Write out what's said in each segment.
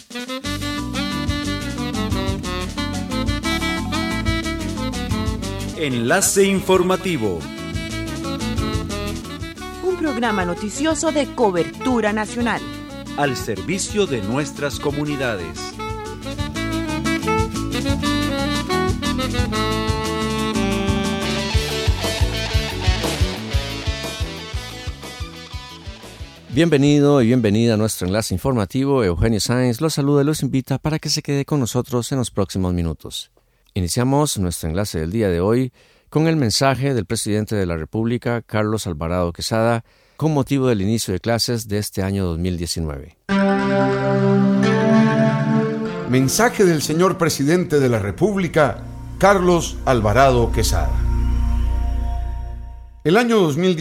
Enlace informativo. Un programa noticioso de cobertura nacional. Al servicio de nuestras comunidades. Bienvenido y bienvenida a nuestro enlace informativo. Eugenio Sáenz los saluda y los invita para que se quede con nosotros en los próximos minutos. Iniciamos nuestro enlace del día de hoy con el mensaje del presidente de la República, Carlos Alvarado Quesada, con motivo del inicio de clases de este año 2019. Mensaje del señor presidente de la República, Carlos Alvarado Quesada. El año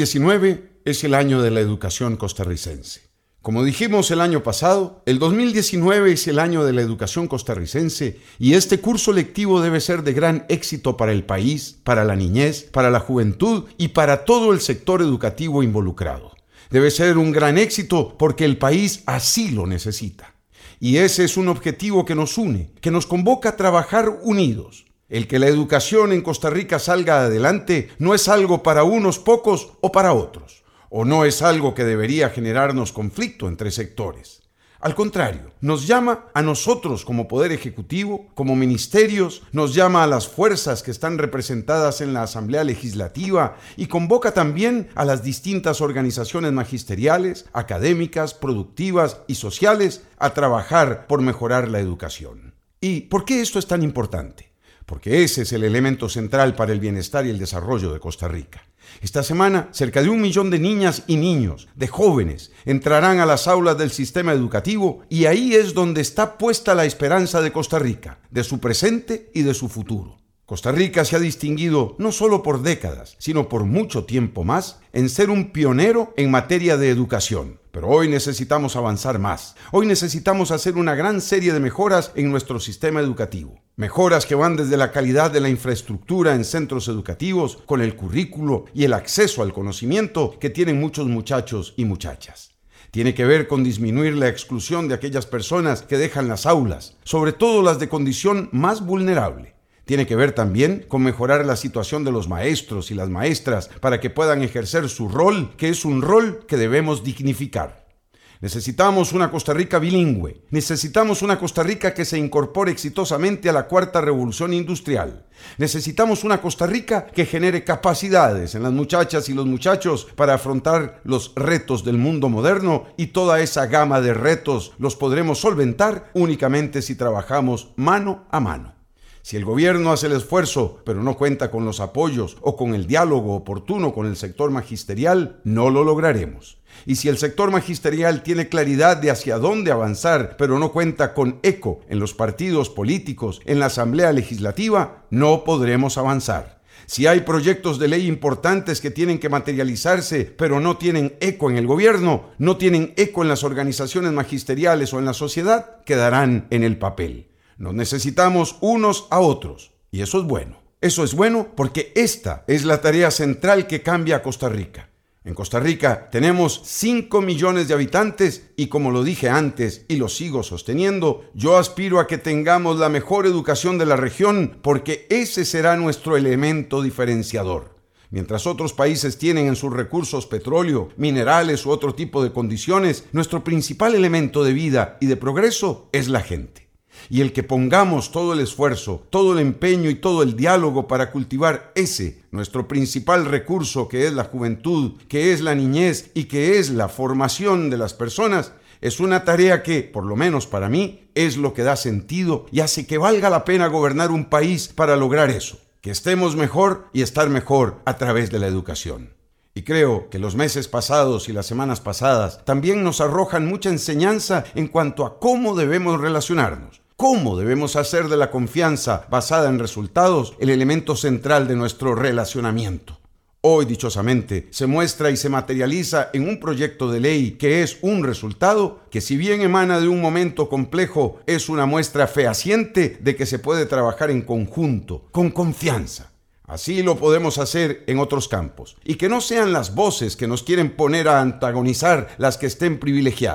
2019 es el año de la educación costarricense. Como dijimos el año pasado, el 2019 es el año de la educación costarricense y este curso lectivo debe ser de gran éxito para el país, para la niñez, para la juventud y para todo el sector educativo involucrado. Debe ser un gran éxito porque el país así lo necesita. Y ese es un objetivo que nos une, que nos convoca a trabajar unidos. El que la educación en Costa Rica salga adelante no es algo para unos pocos o para otros. O no es algo que debería generarnos conflicto entre sectores. Al contrario, nos llama a nosotros como Poder Ejecutivo, como ministerios, nos llama a las fuerzas que están representadas en la Asamblea Legislativa y convoca también a las distintas organizaciones magisteriales, académicas, productivas y sociales a trabajar por mejorar la educación. ¿Y por qué esto es tan importante? Porque ese es el elemento central para el bienestar y el desarrollo de Costa Rica. Esta semana, cerca de 1 millón de niñas y niños, de jóvenes, entrarán a las aulas del sistema educativo y ahí es donde está puesta la esperanza de Costa Rica, de su presente y de su futuro. Costa Rica se ha distinguido no solo por décadas, sino por mucho tiempo más en ser un pionero en materia de educación. Pero hoy necesitamos avanzar más. Hoy necesitamos hacer una gran serie de mejoras en nuestro sistema educativo. Mejoras que van desde la calidad de la infraestructura en centros educativos, con el currículo y el acceso al conocimiento que tienen muchos muchachos y muchachas. Tiene que ver con disminuir la exclusión de aquellas personas que dejan las aulas, sobre todo las de condición más vulnerable. Tiene que ver también con mejorar la situación de los maestros y las maestras para que puedan ejercer su rol, que es un rol que debemos dignificar. Necesitamos una Costa Rica bilingüe. Necesitamos una Costa Rica que se incorpore exitosamente a la cuarta revolución industrial. Necesitamos una Costa Rica que genere capacidades en las muchachas y los muchachos para afrontar los retos del mundo moderno y toda esa gama de retos los podremos solventar únicamente si trabajamos mano a mano. Si el gobierno hace el esfuerzo, pero no cuenta con los apoyos o con el diálogo oportuno con el sector magisterial, no lo lograremos. Y si el sector magisterial tiene claridad de hacia dónde avanzar, pero no cuenta con eco en los partidos políticos, en la Asamblea Legislativa, no podremos avanzar. Si hay proyectos de ley importantes que tienen que materializarse, pero no tienen eco en el gobierno, no tienen eco en las organizaciones magisteriales o en la sociedad, quedarán en el papel. Nos necesitamos unos a otros, y eso es bueno. Eso es bueno porque esta es la tarea central que cambia a Costa Rica. En Costa Rica tenemos 5 millones de habitantes y como lo dije antes y lo sigo sosteniendo, yo aspiro a que tengamos la mejor educación de la región porque ese será nuestro elemento diferenciador. Mientras otros países tienen en sus recursos petróleo, minerales u otro tipo de condiciones, nuestro principal elemento de vida y de progreso es la gente. Y el que pongamos todo el esfuerzo, todo el empeño y todo el diálogo para cultivar ese, nuestro principal recurso que es la juventud, que es la niñez y que es la formación de las personas, es una tarea que, por lo menos para mí, es lo que da sentido y hace que valga la pena gobernar un país para lograr eso, que estemos mejor y estar mejor a través de la educación. Y creo que los meses pasados y las semanas pasadas también nos arrojan mucha enseñanza en cuanto a cómo debemos relacionarnos. ¿Cómo debemos hacer de la confianza basada en resultados el elemento central de nuestro relacionamiento? Hoy, dichosamente, se muestra y se materializa en un proyecto de ley que es un resultado que, si bien emana de un momento complejo, es una muestra fehaciente de que se puede trabajar en conjunto, con confianza. Así lo podemos hacer en otros campos, y que no sean las voces que nos quieren poner a antagonizar las que estén privilegiadas.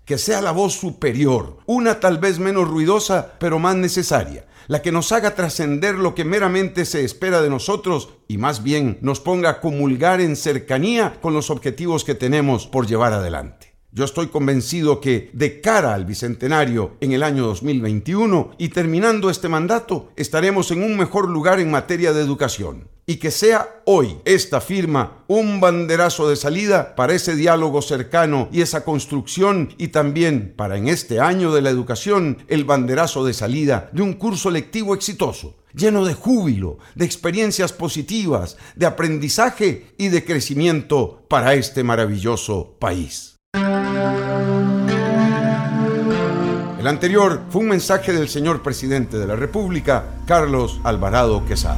que sea la voz superior, una tal vez menos ruidosa, pero más necesaria, la que nos haga trascender lo que meramente se espera de nosotros y más bien nos ponga a comulgar en cercanía con los objetivos que tenemos por llevar adelante. Yo estoy convencido que de cara al Bicentenario en el año 2021 y terminando este mandato, estaremos en un mejor lugar en materia de educación. Y que sea hoy esta firma un banderazo de salida para ese diálogo cercano y esa construcción, y también para en este año de la educación el banderazo de salida de un curso lectivo exitoso, lleno de júbilo, de experiencias positivas, de aprendizaje y de crecimiento para este maravilloso país. El anterior fue un mensaje del señor presidente de la República, Carlos Alvarado Quesada.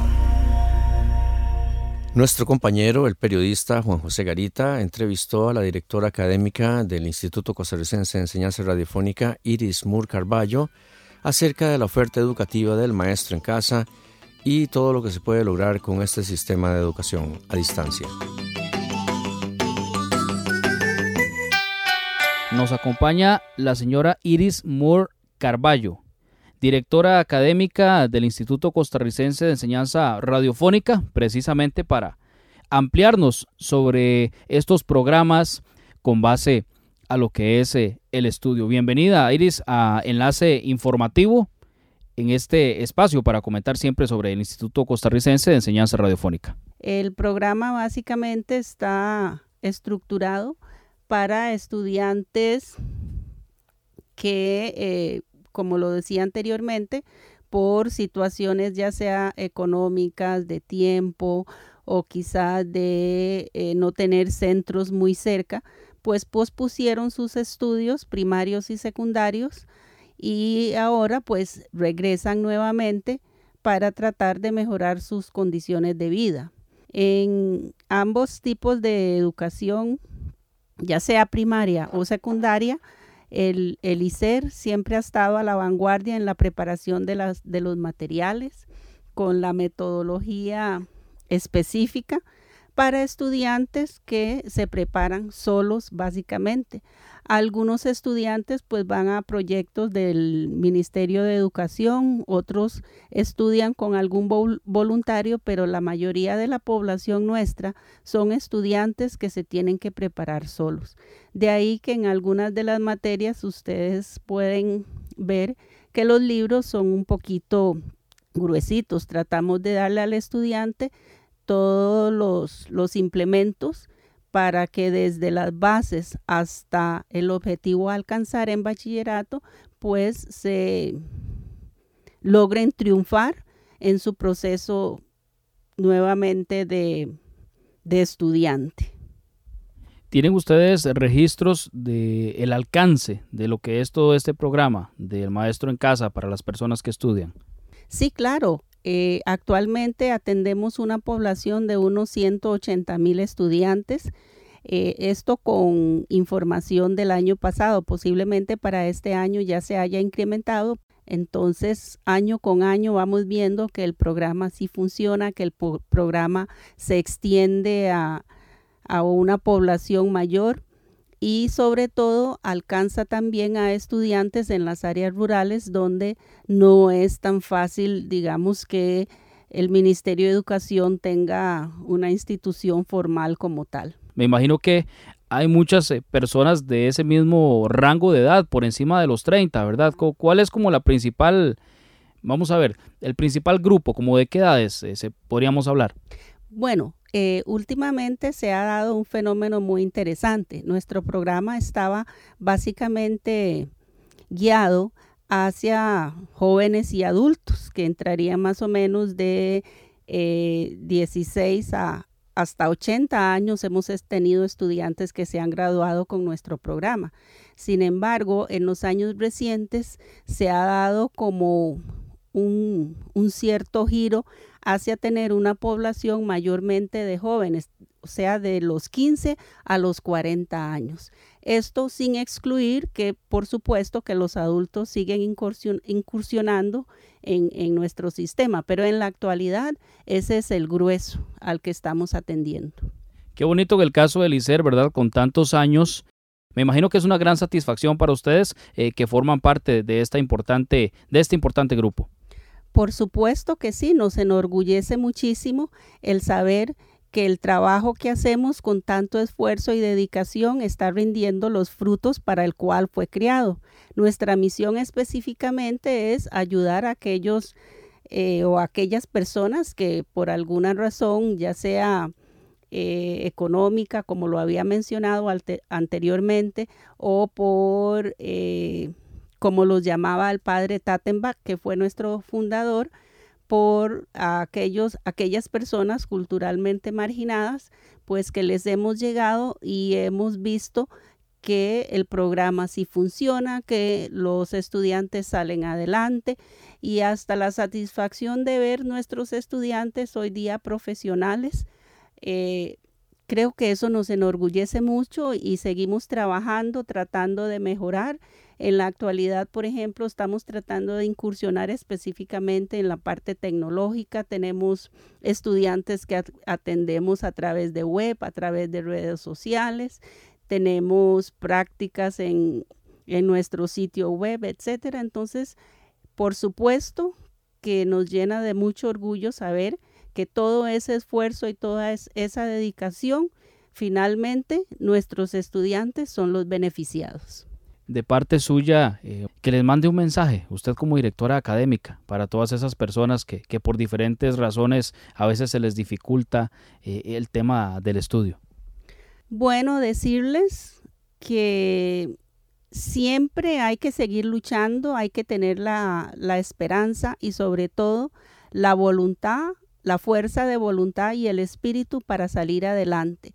Nuestro compañero, el periodista Juan José Garita, entrevistó a la directora académica del Instituto Costarricense de Enseñanza Radiofónica, Iris Moore Carballo, acerca de la oferta educativa del maestro en casa y todo lo que se puede lograr con este sistema de educación a distancia. Nos acompaña la señora Iris Moore Carballo, directora académica del Instituto Costarricense de Enseñanza Radiofónica, precisamente para ampliarnos sobre estos programas con base a lo que es el estudio. Bienvenida, Iris, a Enlace Informativo en este espacio para comentar siempre sobre el Instituto Costarricense de Enseñanza Radiofónica. El programa básicamente está estructurado para estudiantes que, como lo decía anteriormente, por situaciones ya sea económicas, de tiempo o quizás de no tener centros muy cerca, pues pospusieron sus estudios primarios y secundarios y ahora pues regresan nuevamente para tratar de mejorar sus condiciones de vida. En ambos tipos de educación, ya sea primaria o secundaria, el ISER siempre ha estado a la vanguardia en la preparación de los materiales con la metodología específica para estudiantes que se preparan solos básicamente. Algunos estudiantes pues van a proyectos del Ministerio de Educación, otros estudian con algún voluntario, pero la mayoría de la población nuestra son estudiantes que se tienen que preparar solos. De ahí que en algunas de las materias ustedes pueden ver que los libros son un poquito gruesitos. Tratamos de darle al estudiante todos los implementos para que desde las bases hasta el objetivo a alcanzar en bachillerato, pues se logren triunfar en su proceso nuevamente de estudiante. ¿Tienen ustedes registros del alcance de lo que es todo este programa del maestro en casa para las personas que estudian? Sí, claro. Actualmente atendemos una población de unos 180,000 estudiantes. Esto con información del año pasado, posiblemente para este año ya se haya incrementado. Entonces, año con año vamos viendo que el programa sí funciona, que el programa se extiende a una población mayor y sobre todo alcanza también a estudiantes en las áreas rurales donde no es tan fácil, digamos, que el Ministerio de Educación tenga una institución formal como tal. Me imagino que hay muchas personas de ese mismo rango de edad, por encima de los 30, ¿verdad? ¿Cuál es como la principal, vamos a ver, el principal grupo, como de qué edades podríamos hablar? Bueno, últimamente se ha dado un fenómeno muy interesante. Nuestro programa estaba básicamente guiado hacia jóvenes y adultos que entrarían más o menos de 16 hasta 80 años. Hemos tenido estudiantes que se han graduado con nuestro programa. Sin embargo, en los años recientes se ha dado como un cierto giro hacia tener una población mayormente de jóvenes, o sea, de los 15 a los 40 años. Esto sin excluir que, por supuesto, que los adultos siguen incursionando en nuestro sistema, pero en la actualidad ese es el grueso al que estamos atendiendo. Qué bonito que el caso del ISER, ¿verdad? Con tantos años Me imagino que es una gran satisfacción para ustedes que forman parte de este importante grupo. Por supuesto que sí, nos enorgullece muchísimo el saber que el trabajo que hacemos con tanto esfuerzo y dedicación está rindiendo los frutos para el cual fue creado. Nuestra misión específicamente es ayudar a aquellos o aquellas personas que por alguna razón, ya sea económica, como lo había mencionado anteriormente, o por, como los llamaba el padre Tattenbach, que fue nuestro fundador, por aquellas personas culturalmente marginadas, pues que les hemos llegado y hemos visto que el programa sí funciona, que los estudiantes salen adelante y hasta la satisfacción de ver nuestros estudiantes hoy día profesionales. Creo que eso nos enorgullece mucho y seguimos trabajando, tratando de mejorar. En la actualidad, por ejemplo, estamos tratando de incursionar específicamente en la parte tecnológica. Tenemos estudiantes que atendemos a través de web, a través de redes sociales. Tenemos prácticas en nuestro sitio web, etcétera. Entonces, por supuesto que nos llena de mucho orgullo saber que todo ese esfuerzo y toda esa dedicación, finalmente nuestros estudiantes son los beneficiados. De parte suya, que les mande un mensaje, usted como directora académica, para todas esas personas que por diferentes razones a veces se les dificulta el tema del estudio. Bueno, decirles que siempre hay que seguir luchando, hay que tener la esperanza y sobre todo la voluntad, la fuerza de voluntad y el espíritu para salir adelante.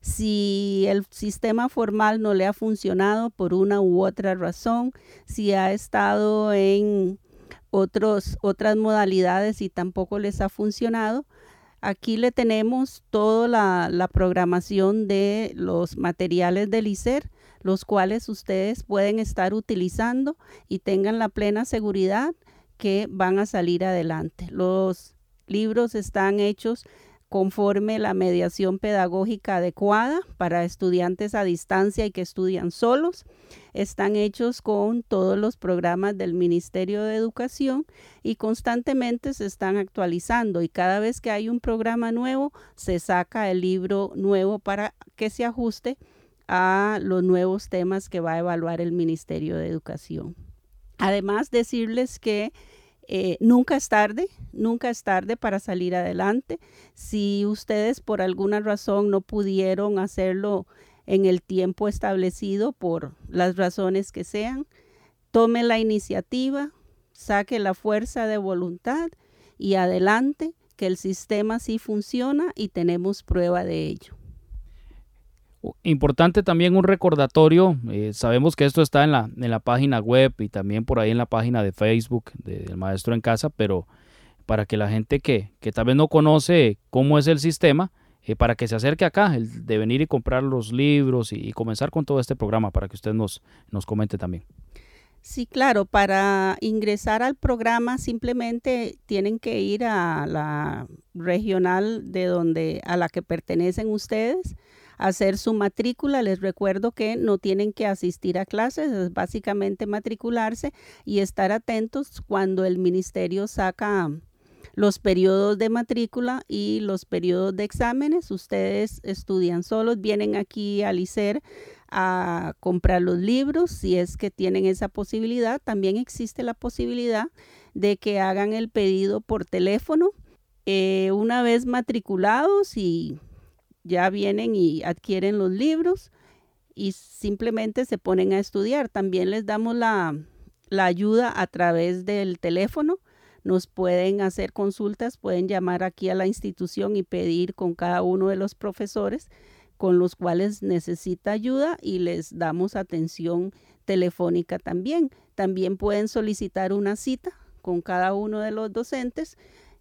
Si el sistema formal no le ha funcionado por una u otra razón, si ha estado en otras modalidades y tampoco les ha funcionado, aquí le tenemos toda la programación de los materiales del ISER, los cuales ustedes pueden estar utilizando y tengan la plena seguridad que van a salir adelante. Los libros están hechos conforme la mediación pedagógica adecuada para estudiantes a distancia y que estudian solos. Están hechos con todos los programas del Ministerio de Educación y constantemente se están actualizando y cada vez que hay un programa nuevo se saca el libro nuevo para que se ajuste a los nuevos temas que va a evaluar el Ministerio de Educación. Además, decirles que nunca es tarde para salir adelante. Si ustedes por alguna razón no pudieron hacerlo en el tiempo establecido por las razones que sean, tome la iniciativa, saque la fuerza de voluntad y adelante, que el sistema sí funciona y tenemos prueba de ello. Importante también un recordatorio, sabemos que esto está en la página web y también por ahí en la página de Facebook del Maestro en Casa, pero para que la gente que tal vez no conoce cómo es el sistema, para que se acerque acá, el de venir y comprar los libros y comenzar con todo este programa, para que usted nos comente también. Sí, claro, para ingresar al programa simplemente tienen que ir a la regional a la que pertenecen ustedes, hacer su matrícula. Les recuerdo que no tienen que asistir a clases, es básicamente matricularse y estar atentos cuando el ministerio saca los periodos de matrícula y los periodos de exámenes. Ustedes estudian solos, vienen aquí al ISER a comprar los libros, si es que tienen esa posibilidad. También existe la posibilidad de que hagan el pedido por teléfono. Una vez matriculados y ya vienen y adquieren los libros y simplemente se ponen a estudiar. También les damos la ayuda a través del teléfono. Nos pueden hacer consultas, pueden llamar aquí a la institución y pedir con cada uno de los profesores con los cuales necesita ayuda y les damos atención telefónica también. También pueden solicitar una cita con cada uno de los docentes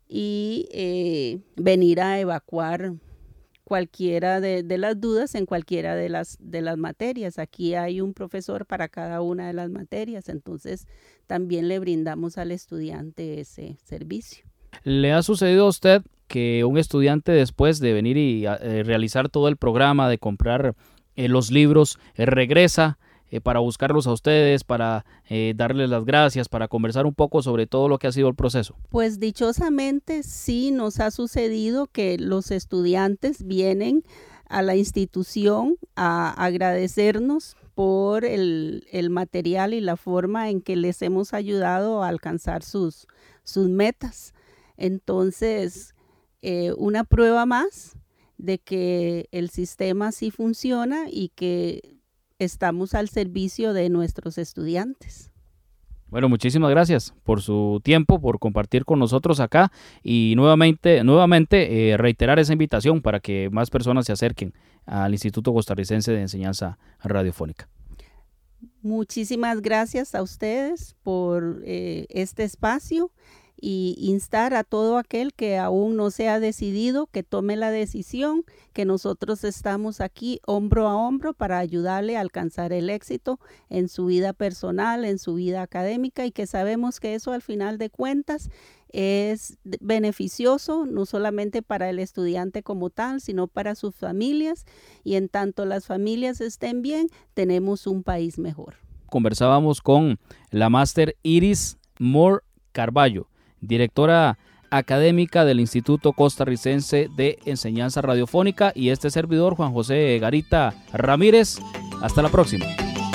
y venir a evacuar cualquiera de las dudas en cualquiera de las materias. Aquí hay un profesor para cada una de las materias, entonces también le brindamos al estudiante ese servicio. ¿Le ha sucedido a usted que un estudiante después de venir y realizar todo el programa, de comprar los libros, regresa para buscarlos a ustedes, para darles las gracias, para conversar un poco sobre todo lo que ha sido el proceso? Pues dichosamente sí nos ha sucedido que los estudiantes vienen a la institución a agradecernos por el material y la forma en que les hemos ayudado a alcanzar sus metas. Entonces, una prueba más de que el sistema sí funciona y que estamos al servicio de nuestros estudiantes. Bueno, muchísimas gracias por su tiempo, por compartir con nosotros acá y nuevamente reiterar esa invitación para que más personas se acerquen al Instituto Costarricense de Enseñanza Radiofónica. Muchísimas gracias a ustedes por este espacio y instar a todo aquel que aún no se ha decidido que tome la decisión, que nosotros estamos aquí hombro a hombro para ayudarle a alcanzar el éxito en su vida personal, en su vida académica, y que sabemos que eso al final de cuentas es beneficioso no solamente para el estudiante como tal, sino para sus familias, y en tanto las familias estén bien, tenemos un país mejor. Conversábamos con la máster Iris Moore Carballo, directora académica del Instituto Costarricense de Enseñanza Radiofónica, y este servidor, Juan José Garita Ramírez. Hasta la próxima.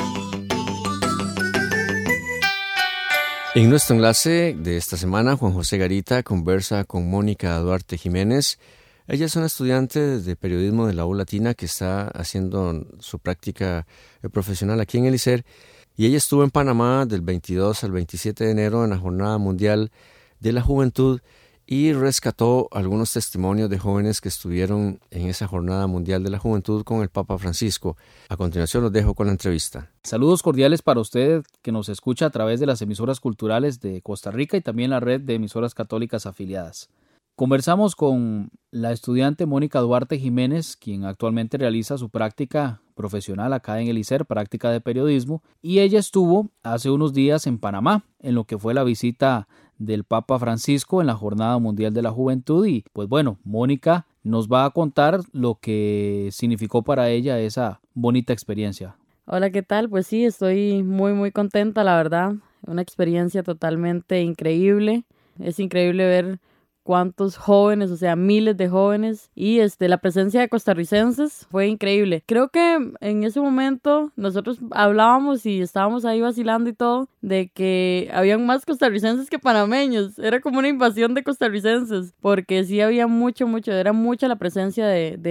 En nuestro enlace de esta semana, Juan José Garita conversa con Mónica Duarte Jiménez. Ella es una estudiante de periodismo de la U Latina que está haciendo su práctica profesional aquí en el ICER, y ella estuvo en Panamá del 22 al 27 de enero en la Jornada Mundial de la Juventud y rescató algunos testimonios de jóvenes que estuvieron en esa Jornada Mundial de la Juventud con el Papa Francisco. A continuación los dejo con la entrevista. Saludos cordiales para usted que nos escucha a través de las emisoras culturales de Costa Rica y también la red de emisoras católicas afiliadas. Conversamos con la estudiante Mónica Duarte Jiménez, quien actualmente realiza su práctica profesional acá en el ICER, práctica de periodismo, y ella estuvo hace unos días en Panamá, en lo que fue la visita del Papa Francisco en la Jornada Mundial de la Juventud. Y pues bueno, Mónica nos va a contar lo que significó para ella esa bonita experiencia. Hola, ¿qué tal? Pues sí, estoy muy contenta, la verdad. Una experiencia totalmente increíble. Es increíble ver cuántos jóvenes, o sea, miles de jóvenes, y la presencia de costarricenses fue increíble. Creo que en ese momento nosotros hablábamos y estábamos ahí vacilando y todo, de que habían más costarricenses que panameños. Era como una invasión de costarricenses, porque sí había era mucha la presencia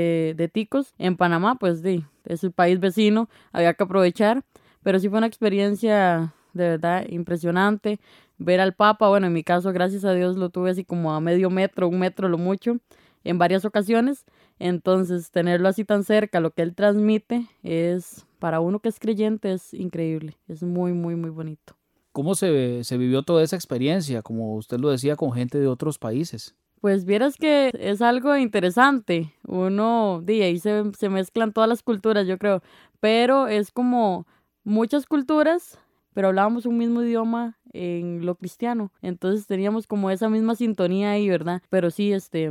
de ticos en Panamá. Pues sí, es el país vecino, había que aprovechar, pero sí fue una experiencia de verdad impresionante. Ver al Papa, bueno, en mi caso, gracias a Dios, lo tuve así como a medio metro, 1 metro lo mucho, en varias ocasiones. Entonces, tenerlo así tan cerca, lo que él transmite, es, para uno que es creyente, es increíble. Es muy bonito. ¿Cómo se vivió toda esa experiencia, como usted lo decía, con gente de otros países? Pues vieras que es algo interesante. Uno, ahí se mezclan todas las culturas, yo creo. Pero es como muchas culturas, pero hablábamos un mismo idioma en lo cristiano, entonces teníamos como esa misma sintonía ahí, ¿verdad? Pero sí,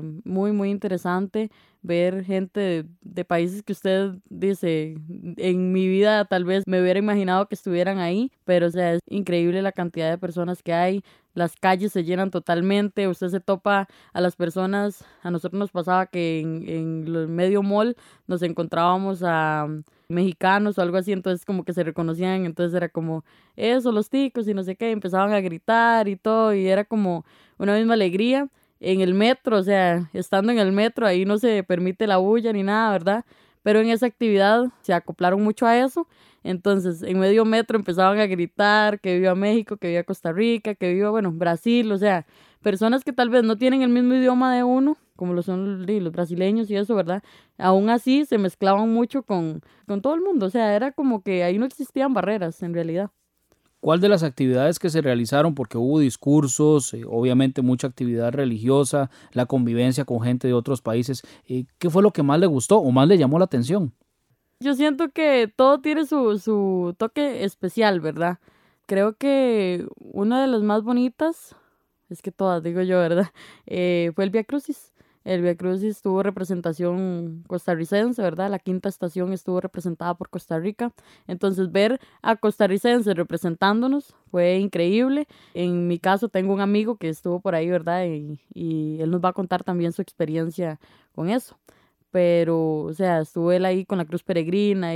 muy interesante ver gente de países que usted dice, en mi vida tal vez me hubiera imaginado que estuvieran ahí, pero o sea, es increíble la cantidad de personas que hay. Las calles se llenan totalmente, usted se topa a las personas. A nosotros nos pasaba que en el medio mall nos encontrábamos a mexicanos o algo así, entonces como que se reconocían, entonces era como eso, los ticos y no sé qué, empezaban a gritar y todo, y era como una misma alegría. En el metro, o sea, estando en el metro, ahí no se permite la bulla ni nada, ¿verdad? Pero en esa actividad se acoplaron mucho a eso. Entonces, en medio metro empezaban a gritar que viva México, que viva Costa Rica, que viva, bueno, Brasil, o sea, personas que tal vez no tienen el mismo idioma de uno, como lo son los brasileños y eso, ¿verdad? Aún así se mezclaban mucho con todo el mundo, o sea, era como que ahí no existían barreras en realidad. ¿Cuál de las actividades que se realizaron, porque hubo discursos, obviamente mucha actividad religiosa, la convivencia con gente de otros países, qué fue lo que más le gustó o más le llamó la atención? Yo siento que todo tiene su toque especial, ¿verdad? Creo que una de las más bonitas, es que todas digo yo, ¿verdad? Fue el Vía Crucis. El Vía Crucis tuvo representación costarricense, ¿verdad? La quinta estación estuvo representada por Costa Rica. Entonces, ver a costarricenses representándonos fue increíble. En mi caso, tengo un amigo que estuvo por ahí, ¿verdad? Y él nos va a contar también su experiencia con eso. Pero, o sea, estuvo él ahí con la cruz peregrina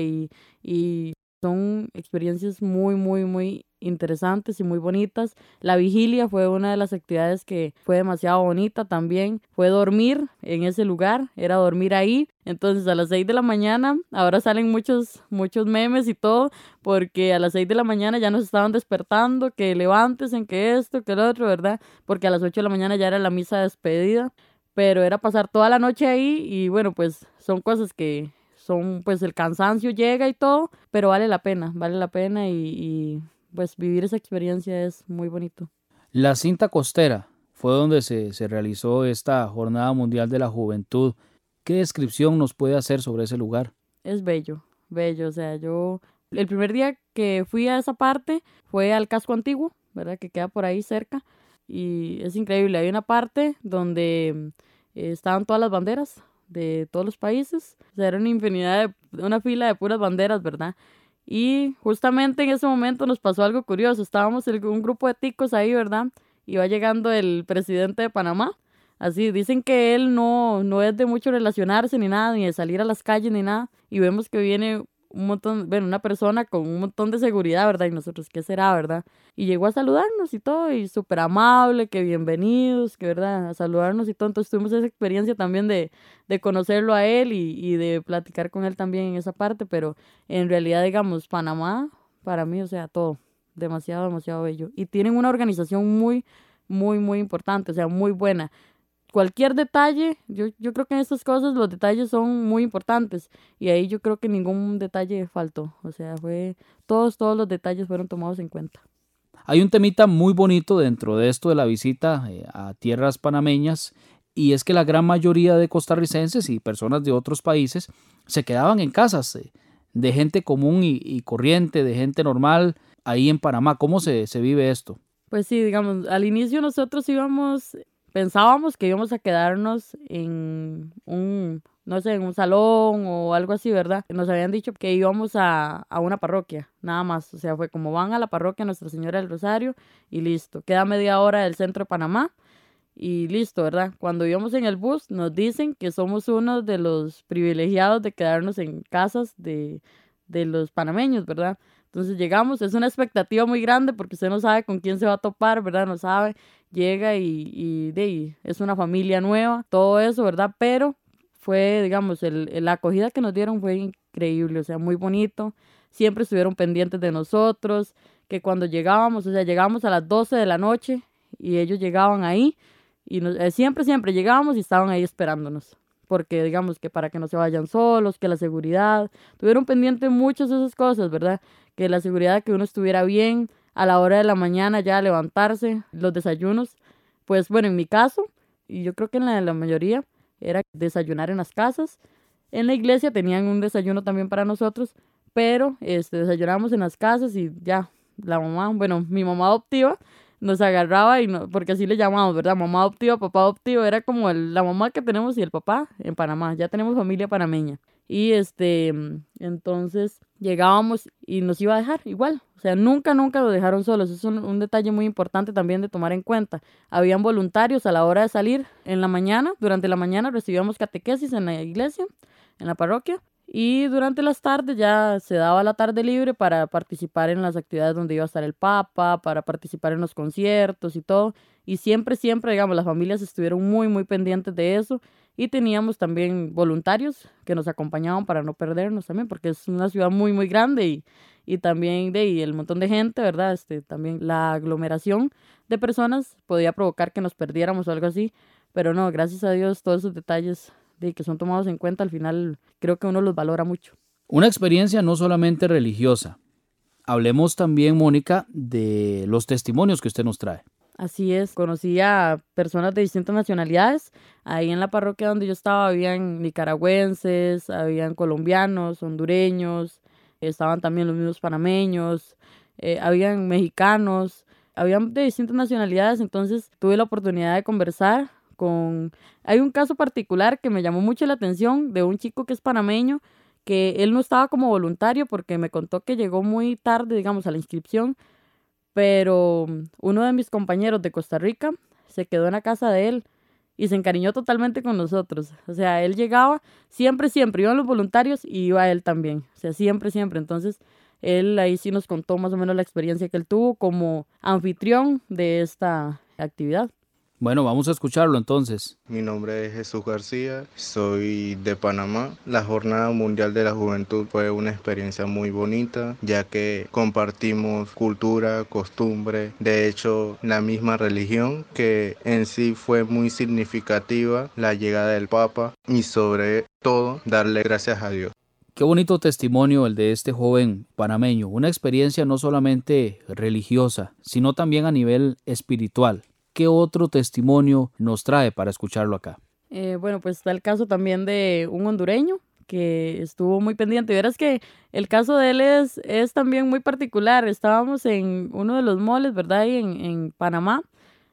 y son experiencias muy, muy, muy interesantes y muy bonitas. La vigilia fue una de las actividades que fue demasiado bonita también. Fue dormir en ese lugar, era dormir ahí. Entonces a las 6 de la mañana, ahora salen muchos memes y todo, porque a las 6 de la mañana ya nos estaban despertando, que levántesen, que esto, que lo otro, ¿verdad? Porque a las 8 de la mañana ya era la misa de despedida. Pero era pasar toda la noche ahí y bueno, pues son cosas que son, pues el cansancio llega y todo, pero vale la pena y pues vivir esa experiencia es muy bonito. La cinta costera fue donde se realizó esta Jornada Mundial de la Juventud. ¿Qué descripción nos puede hacer sobre ese lugar? Es bello, o sea, yo el primer día que fui a esa parte fue al casco antiguo, ¿verdad? Que queda por ahí cerca y es increíble, hay una parte donde estaban todas las banderas de todos los países, o sea, era una fila de puras banderas, ¿verdad? Y justamente en ese momento nos pasó algo curioso, estábamos un grupo de ticos ahí, ¿verdad? Y va llegando el presidente de Panamá, así, dicen que él no es de mucho relacionarse ni nada, ni de salir a las calles ni nada, y vemos que viene un montón, bueno, una persona con un montón de seguridad, ¿verdad? Y nosotros, ¿qué será, verdad? Y llegó a saludarnos y todo, y súper amable, que bienvenidos, que, ¿verdad? A saludarnos y todo, entonces tuvimos esa experiencia también de conocerlo a él y de platicar con él también en esa parte, pero en realidad, digamos, Panamá, para mí, o sea, todo, demasiado, demasiado bello. Y tienen una organización muy, muy, muy importante, o sea, muy buena. Cualquier detalle, yo creo que en estas cosas los detalles son muy importantes y ahí yo creo que ningún detalle faltó, o sea, todos los detalles fueron tomados en cuenta. Hay un temita muy bonito dentro de esto de la visita a tierras panameñas y es que la gran mayoría de costarricenses y personas de otros países se quedaban en casas de gente común y corriente, de gente normal ahí en Panamá. ¿Cómo se vive esto? Pues sí, digamos, al inicio nosotros pensábamos que íbamos a quedarnos en no sé, en un salón o algo así, ¿verdad? Nos habían dicho que íbamos a una parroquia, nada más. O sea, fue como van a la parroquia Nuestra Señora del Rosario y listo. Queda media hora del centro de Panamá y listo, ¿verdad? Cuando íbamos en el bus nos dicen que somos uno de los privilegiados de quedarnos en casas de los panameños, ¿verdad? Entonces llegamos, es una expectativa muy grande porque usted no sabe con quién se va a topar, ¿verdad? No sabe, llega y es una familia nueva, todo eso, ¿verdad? Pero fue, digamos, la acogida que nos dieron fue increíble, o sea, muy bonito. Siempre estuvieron pendientes de nosotros, que cuando llegábamos, o sea, llegábamos a las 12 de la noche y ellos llegaban ahí y siempre llegábamos y estaban ahí esperándonos. Porque digamos que para que no se vayan solos, que la seguridad, tuvieron pendiente muchas de esas cosas, ¿verdad? Que la seguridad, que uno estuviera bien, a la hora de la mañana ya levantarse, los desayunos, pues bueno, en mi caso, y yo creo que en la mayoría, era desayunar en las casas. En la iglesia tenían un desayuno también para nosotros, pero desayunábamos en las casas y ya, la mamá, bueno, mi mamá adoptiva, nos agarraba porque así le llamamos, ¿verdad? Mamá adoptiva, papá adoptivo, era como la mamá que tenemos y el papá en Panamá, ya tenemos familia panameña. Y entonces llegábamos y nos iba a dejar igual, o sea, nunca lo dejaron solos, es un detalle muy importante también de tomar en cuenta. Habían voluntarios a la hora de salir en la mañana, durante la mañana recibíamos catequesis en la iglesia, en la parroquia, y durante las tardes ya se daba la tarde libre para participar en las actividades donde iba a estar el Papa, para participar en los conciertos y todo. Y siempre, digamos, las familias estuvieron muy, muy pendientes de eso. Y teníamos también voluntarios que nos acompañaban para no perdernos también, porque es una ciudad muy, muy grande y también el montón de gente, ¿verdad? También la aglomeración de personas podía provocar que nos perdiéramos o algo así. Pero no, gracias a Dios, todos esos detalles que son tomados en cuenta, al final creo que uno los valora mucho. Una experiencia no solamente religiosa. Hablemos también, Mónica, de los testimonios que usted nos trae. Así es, conocí a personas de distintas nacionalidades. Ahí en la parroquia donde yo estaba habían nicaragüenses, habían colombianos, hondureños, estaban también los mismos panameños, habían mexicanos, habían de distintas nacionalidades. Entonces tuve la oportunidad de conversar Hay un caso particular que me llamó mucho la atención de un chico que es panameño, que él no estaba como voluntario porque me contó que llegó muy tarde, digamos, a la inscripción, pero uno de mis compañeros de Costa Rica se quedó en la casa de él y se encariñó totalmente con nosotros. O sea, él llegaba, siempre iban los voluntarios y iba él también. O sea, siempre. Entonces, él ahí sí nos contó más o menos la experiencia que él tuvo como anfitrión de esta actividad. Bueno, vamos a escucharlo entonces. Mi nombre es Jesús García, soy de Panamá. La Jornada Mundial de la Juventud fue una experiencia muy bonita, ya que compartimos cultura, costumbre, de hecho la misma religión, que en sí fue muy significativa la llegada del Papa, y sobre todo darle gracias a Dios. Qué bonito testimonio el de este joven panameño, una experiencia no solamente religiosa, sino también a nivel espiritual. ¿Qué otro testimonio nos trae para escucharlo acá? Bueno, pues está el caso también de un hondureño que estuvo muy pendiente. Verás que el caso de él es también muy particular. Estábamos en uno de los moles, ¿verdad? Ahí en Panamá.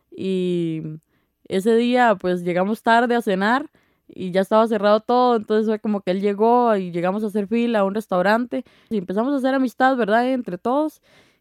Y ese día pues llegamos tarde a cenar y ya estaba cerrado todo. Entonces fue como que él llegó y llegamos a hacer fila a un restaurante y empezamos a hacer amistad, ¿verdad? Entre todos.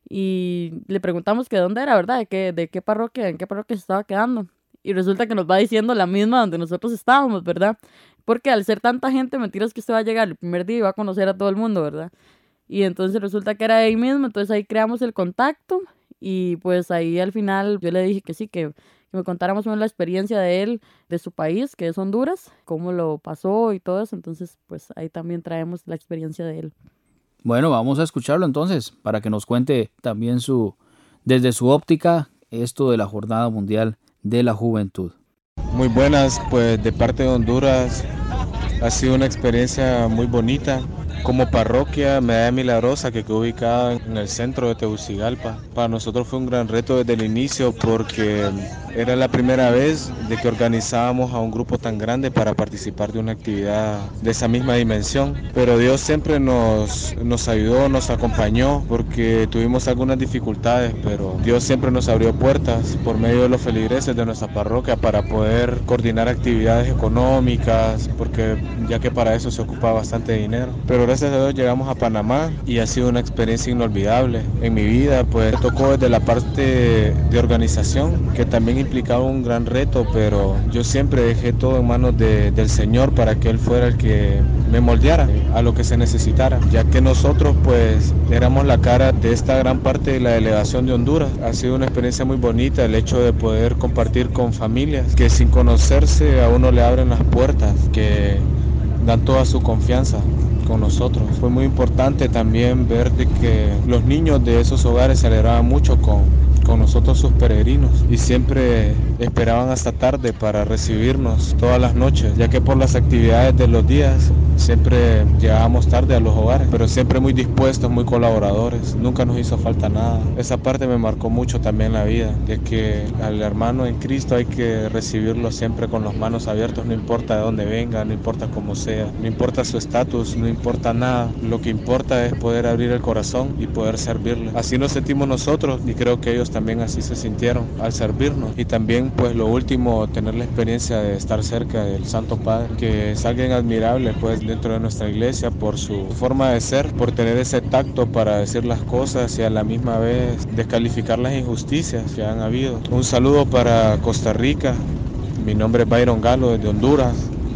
Y le preguntamos que de dónde era, ¿verdad? De qué parroquia, en qué parroquia se estaba quedando. Y resulta que nos va diciendo la misma donde nosotros estábamos, ¿verdad? Porque al ser tanta gente, mentiras que usted va a llegar el primer día y va a conocer a todo el mundo, ¿verdad? Y entonces resulta que era ahí mismo, entonces ahí creamos el contacto y pues ahí al final yo le dije que sí, que me contara más o menos la experiencia de él, de su país, que es Honduras, cómo lo pasó y todo eso. Entonces pues ahí también traemos la experiencia de él. Bueno, vamos a escucharlo entonces, para que nos cuente también desde su óptica, esto de la Jornada Mundial de la Juventud. Muy buenas, pues de parte de Honduras ha sido una experiencia muy bonita. Como parroquia Medalla Milagrosa, que quedó ubicada en el centro de Tegucigalpa, para nosotros fue un gran reto desde el inicio porque era la primera vez de que organizábamos a un grupo tan grande para participar de una actividad de esa misma dimensión. Pero Dios siempre nos ayudó, nos acompañó, porque tuvimos algunas dificultades, pero Dios siempre nos abrió puertas por medio de los feligreses de nuestra parroquia para poder coordinar actividades económicas, porque ya que para eso se ocupa bastante dinero. Pero gracias a Dios llegamos a Panamá y ha sido una experiencia inolvidable. En mi vida pues tocó desde la parte de organización, que también implicaba un gran reto, pero yo siempre dejé todo en manos del Señor para que Él fuera el que me moldeara a lo que se necesitara, ya que nosotros pues éramos la cara de esta gran parte de la delegación de Honduras. Ha sido una experiencia muy bonita el hecho de poder compartir con familias que sin conocerse a uno le abren las puertas, que dan toda su confianza con nosotros. Fue muy importante también ver de que los niños de esos hogares se alegraban mucho con nosotros, sus peregrinos, y siempre esperaban hasta tarde para recibirnos todas las noches, ya que por las actividades de los días siempre llegábamos tarde a los hogares, pero siempre muy dispuestos, muy colaboradores, nunca nos hizo falta nada. Esa parte me marcó mucho también la vida, de que al hermano en Cristo hay que recibirlo siempre con las manos abiertas, no importa de dónde venga, no importa cómo sea, no importa su estatus, no importa nada, lo que importa es poder abrir el corazón y poder servirle. Así nos sentimos nosotros y creo que ellos también así se sintieron al servirnos. Y también pues lo último, tener la experiencia de estar cerca del Santo Padre, que es alguien admirable pues dentro de nuestra iglesia por su forma de ser, por tener ese tacto para decir las cosas y a la misma vez descalificar las injusticias que han habido. Un saludo para Costa Rica, mi nombre es Byron Galo desde Honduras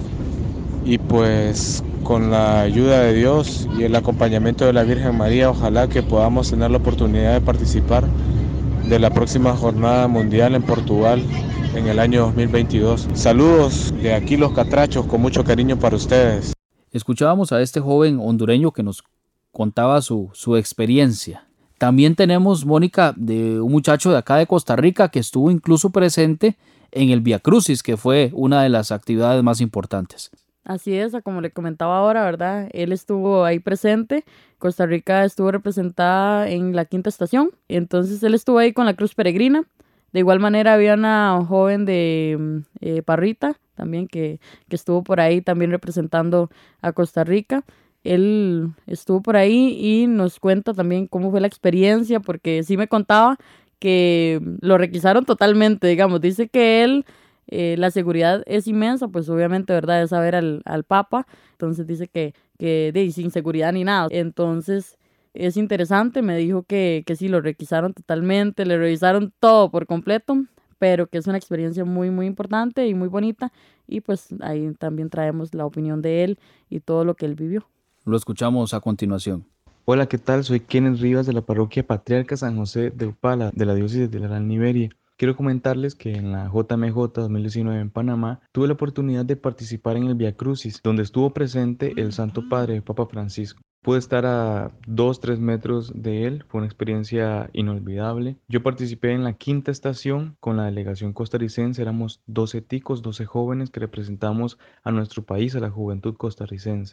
y pues con la ayuda de Dios y el acompañamiento de la Virgen María, ojalá que podamos tener la oportunidad de participar de la próxima jornada mundial en Portugal en el año 2022. Saludos de aquí Los Catrachos, con mucho cariño para ustedes. Escuchábamos a este joven hondureño que nos contaba su experiencia. También tenemos, Mónica, de un muchacho de acá de Costa Rica que estuvo incluso presente en el Vía Crucis, que fue una de las actividades más importantes. Así es, como le comentaba ahora, ¿verdad? Él estuvo ahí presente. Costa Rica estuvo representada en la Quinta Estación. Entonces él estuvo ahí con la Cruz Peregrina. De igual manera había una joven de Parrita también que estuvo por ahí también representando a Costa Rica. Él estuvo por ahí y nos cuenta también cómo fue la experiencia, porque sí me contaba que lo requisaron totalmente, digamos. Dice que él la seguridad es inmensa, pues obviamente, ¿verdad? Es saber al Papa, entonces dice que sin seguridad ni nada. Entonces es interesante, me dijo que sí, lo requisaron totalmente, le revisaron todo por completo, pero que es una experiencia muy, muy importante y muy bonita, y pues ahí también traemos la opinión de él y todo lo que él vivió. Lo escuchamos a continuación. Hola, ¿qué tal? Soy Kenneth Rivas de la parroquia Patriarca San José de Upala, de la diócesis de la Liberia. Quiero comentarles que en la JMJ 2019 en Panamá tuve la oportunidad de participar en el Via Crucis, donde estuvo presente el Santo Padre, Papa Francisco. Pude estar a 2-3 metros de él, fue una experiencia inolvidable. Yo participé en la 5ª estación con la delegación costarricense, éramos 12 ticos, 12 jóvenes que representamos a nuestro país, a la juventud costarricense.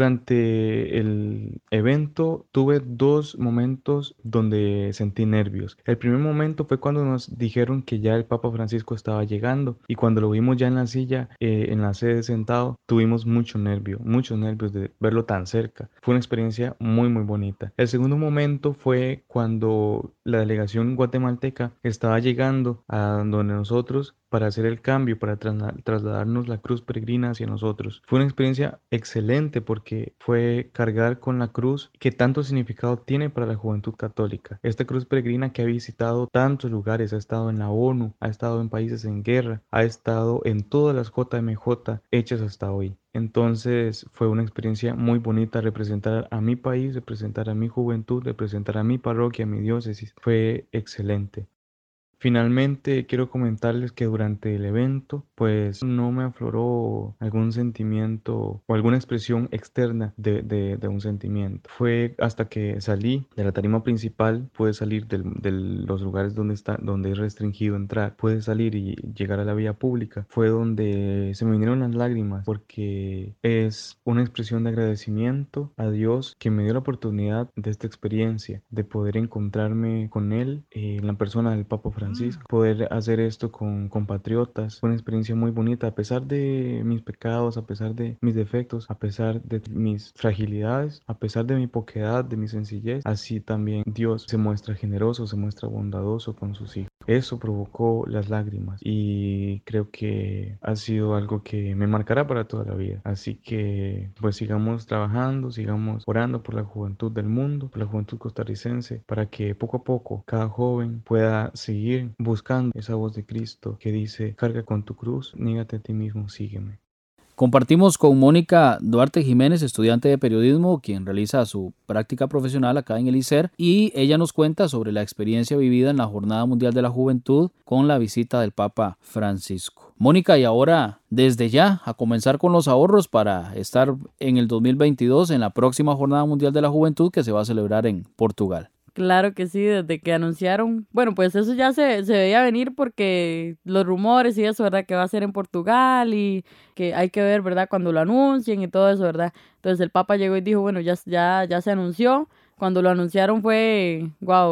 Durante el evento tuve 2 momentos donde sentí nervios. El primer momento fue cuando nos dijeron que ya el Papa Francisco estaba llegando, y cuando lo vimos ya en la silla, en la sede sentado, tuvimos muchos nervios de verlo tan cerca. Fue una experiencia muy muy bonita. El segundo momento fue cuando la delegación guatemalteca estaba llegando a donde nosotros para hacer el cambio, para trasladarnos la cruz peregrina hacia nosotros. Fue una experiencia excelente porque fue cargar con la cruz que tanto significado tiene para la juventud católica. Esta cruz peregrina que ha visitado tantos lugares, ha estado en la ONU, ha estado en países en guerra, ha estado en todas las JMJ hechas hasta hoy. Entonces fue una experiencia muy bonita representar a mi país, representar a mi juventud, representar a mi parroquia, a mi diócesis. Fue excelente. Finalmente quiero comentarles que durante el evento pues no me afloró algún sentimiento o alguna expresión externa de un sentimiento. Fue hasta que salí de la tarima principal, pude salir de los lugares donde es restringido entrar, pude salir y llegar a la vía pública. Fue donde se me vinieron las lágrimas porque es una expresión de agradecimiento a Dios que me dio la oportunidad de esta experiencia, de poder encontrarme con Él en la persona del Papa Francisco. Poder hacer esto con compatriotas fue una experiencia muy bonita, a pesar de mis pecados, a pesar de mis defectos, a pesar de mis fragilidades, a pesar de mi poquedad, de mi sencillez. Así también Dios se muestra generoso, se muestra bondadoso con sus hijos. Eso provocó las lágrimas y creo que ha sido algo que me marcará para toda la vida. Así que pues sigamos trabajando, sigamos orando por la juventud del mundo, por la juventud costarricense, para que poco a poco cada joven pueda seguir buscando esa voz de Cristo que dice: carga con tu cruz, niégate a ti mismo, sígueme. Compartimos con Mónica Duarte Jiménez, estudiante de periodismo, quien realiza su práctica profesional acá en el ISER, y ella nos cuenta sobre la experiencia vivida en la Jornada Mundial de la Juventud con la visita del Papa Francisco. Mónica, y ahora desde ya a comenzar con los ahorros para estar en el 2022 en la próxima Jornada Mundial de la Juventud que se va a celebrar en Portugal. Claro que sí, desde que anunciaron, bueno, pues eso ya se veía venir porque los rumores y eso, ¿verdad? Que va a ser en Portugal y que hay que ver, ¿verdad? Cuando lo anuncien y todo eso, ¿verdad? Entonces el Papa llegó y dijo, bueno, ya se anunció. Cuando lo anunciaron fue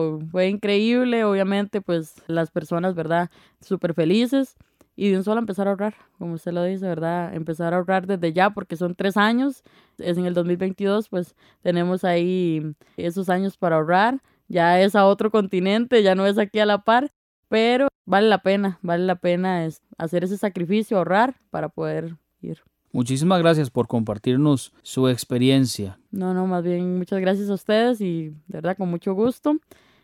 increíble, obviamente, pues las personas, ¿verdad? Súper felices. Y de un solo empezar a ahorrar, como usted lo dice, ¿verdad? Empezar a ahorrar desde ya porque son 3 años. Es en el 2022, pues tenemos ahí esos años para ahorrar. Ya es a otro continente, ya no es aquí a la par, pero vale la pena hacer ese sacrificio, ahorrar para poder ir. Muchísimas gracias por compartirnos su experiencia. No, más bien muchas gracias a ustedes y de verdad con mucho gusto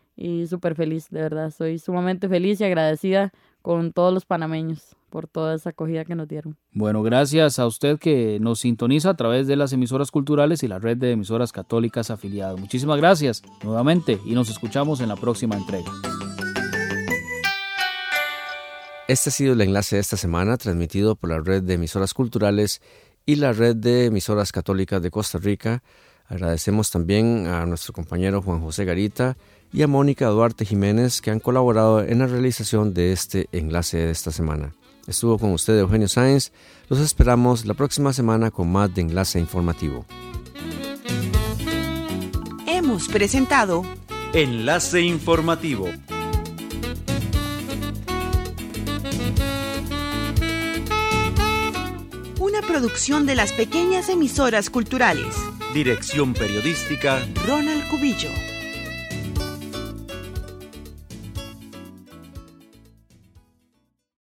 y súper feliz, de verdad. Soy sumamente feliz y agradecida con todos los panameños por toda esa acogida que nos dieron. Bueno, gracias a usted que nos sintoniza a través de las emisoras culturales y la red de emisoras católicas afiliadas. Muchísimas gracias nuevamente y nos escuchamos en la próxima entrega. Este ha sido el enlace de esta semana transmitido por la red de emisoras culturales y la red de emisoras católicas de Costa Rica. Agradecemos también a nuestro compañero Juan José Garita y a Mónica Duarte Jiménez que han colaborado en la realización de este enlace de esta semana. Estuvo con usted Eugenio Sáenz. Los esperamos la próxima semana con más de Enlace Informativo. Hemos presentado Enlace Informativo. Una producción de las pequeñas emisoras culturales. Dirección periodística Ronald Cubillo.